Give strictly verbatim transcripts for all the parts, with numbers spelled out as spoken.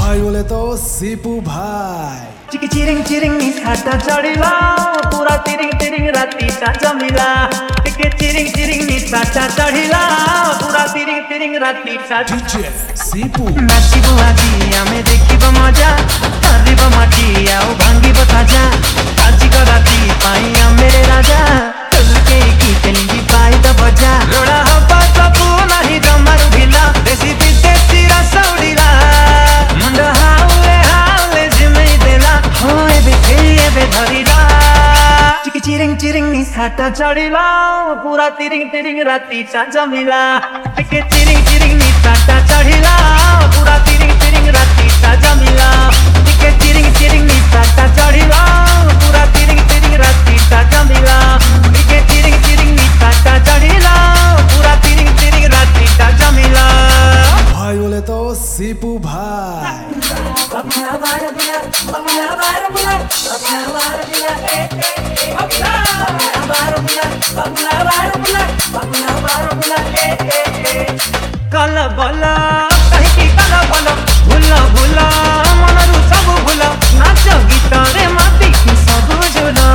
भाई बोले तो सीपू भाई। चिकी चिरिंग चिरिंग निसाटा चढ़िला पूरा तिरिंग तिरिंग राती चा जमिला। चिकी चिरिंग चिरिंग निसाटा चढ़िला पूरा तिरिंग तिरिंग राती चा डीजे सीपू नाचिबो आजी आमे देखिबो मजा धरिबो माटी आउ भांगिबो ताजा आजी को राती पाई मेरे राजा चलके की चलिंगी पाई द बजा लोड़ा हवा सबू नहीं जमारू ढिला देसी विदेशी रसौड़ीला मुंड हाउले हाउले जिमई देला होए बे खेये बे धरिला। चिकी चिरिंग चिरिंग निसाटा चढ़िला पूरा तिरिंग तिरिंग राती चा जमिला। चिकी चिरिंग चिरिंग निसाटा चढ़िला पूरा तिरिंग तिरिंग राती चा जमिला। चिकी चिरिंग चिरिंग निसाटा चढ़िला पूरा तिरिंग तिरिंग राती चा जमिला। चिकी चिरिंग चिरिंग निसाटा चढ़िला पूरा तिरिंग तिरिंग राती चा जमिला। भाई बोले तो सीपू भाई। कल बला कहीं की कल बला भूला भूला मनरू सब भूला नाच गीत रे माटी की सब झूला।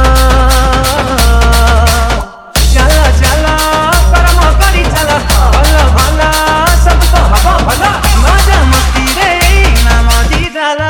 चला चला परम करी चला भला भला सब तो हवा भला मजा मस्ती रे ना मजी जाला।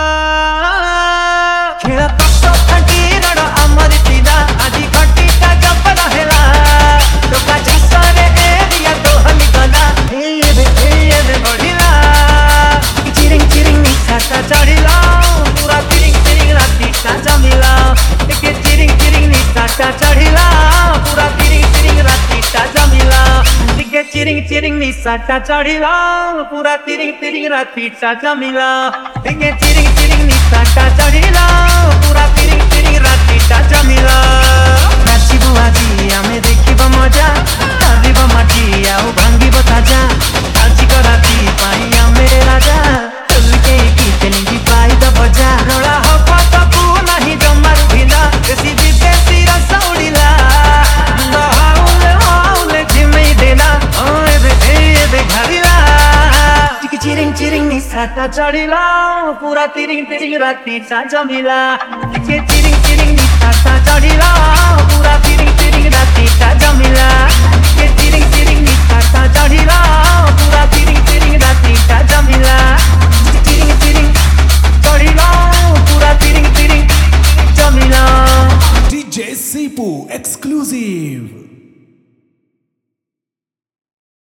खेल पक्ष फटी रड़ अमर तीदा आजी घटी का जप रहेला टोका छसरे एरिया तो हली गला हे बे हे बे बढ़िला। चिरिंग चिरिंग निसाटा चढ़िला पूरा तिरिंग तिरिंग राती चा जमिला। के चिरिंग चिरिंग निसाटा चढ़िला पूरा तिरिंग तिरिंग राती चा जमिला। के चिरिंग चिरिंग निसाटा चढ़िला पूरा तिरिंग तिरिंग राती चा जमिला। के चिरिंग चिरिंग निसाटा चढ़िला पूरा तिरिंग तिरिंग राती चा जमिला। नाचिबो आजी आमे देखिबो मजा धरिबो माटी आउ भांगिबो ताजा आजी को राती पाई मेरे राजा चलके की चलिंगी पाई द बजा लोड़ा हवा सबू नहीं जमारू ढिला देसी विदेशी रसौड़ीला मुंड हाउले हाउले जिमई देला ओए बे ए बे घरिला। चिकी चिरिंग चिरिंग निसाटा चढ़िला पूरा तिरिंग तिरिंग राती चा जमिला। चिकी चिरिंग चिरिंग निसाटा चढ़िला पूरा तिरिंग तिरिंग राती चा जमिला। चिकी चिरिंग चिरिंग निसाटा चढ़िला पूरा तिरिंग तिरिंग राती चा जमिला। चिकी चिरिंग चिरिंग चढ़िला पूरा तिरिंग तिरिंग जमिला। DJ Sipu exclusive.